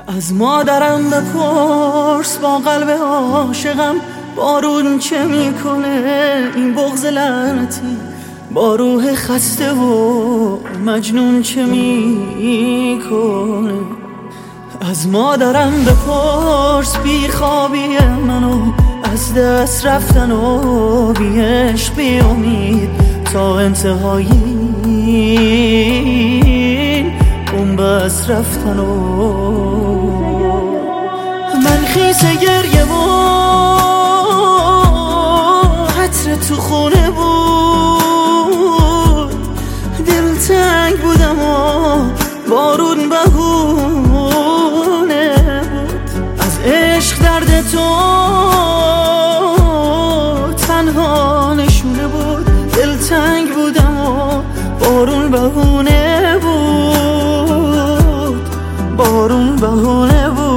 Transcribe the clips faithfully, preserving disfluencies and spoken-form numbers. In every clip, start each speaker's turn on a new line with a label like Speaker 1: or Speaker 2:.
Speaker 1: از مادرم بپرس با قلب عاشقم بارون چه میکنه، این بغض لعنتی با روح خسته و مجنون چه میکنه. از مادرم بپرس بی خوابی منو، از دست رفتن و بی عشق بی امید تا انتهای اون بس رفتن و من خیس گریه و عطر تو خونه بود، دلتنگ بودم و بارون بهونه بود. از عشق درد تو تنها نشونه بود، دلتنگ بودم و بارون بهونه بود، بارون بهونه بود.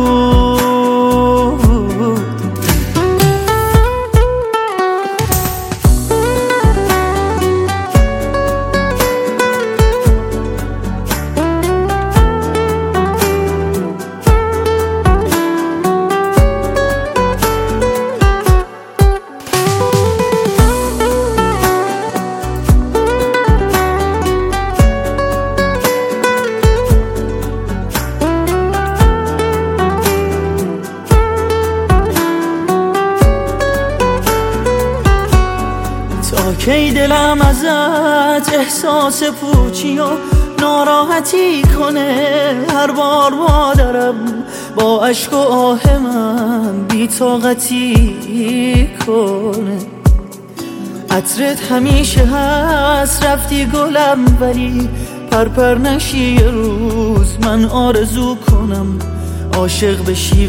Speaker 1: تا کی دلم ازت احساس پوچی و ناراحتی کنه، هر بار مادرم با عشق و آه من بی‌طاقتی کنه. عطرت همیشه هست رفتی گلم، ولی پرپر نشی یه روز من آرزو کنم عاشق بشی،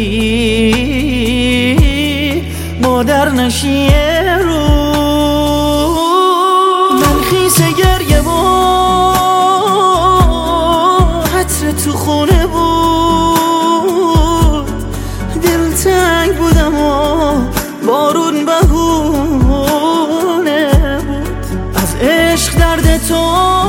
Speaker 1: ولی مادر نشی یه روز. گریه و عطر تو خونه بود، دلتنگ بودم و بارون بهونه بود. از عشق درد تو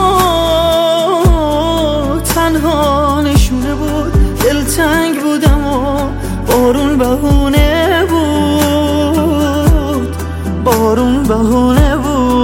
Speaker 1: تنها نشونه بود، دلتنگ بودم و بارون بهونه بود، بارون بهونه بود.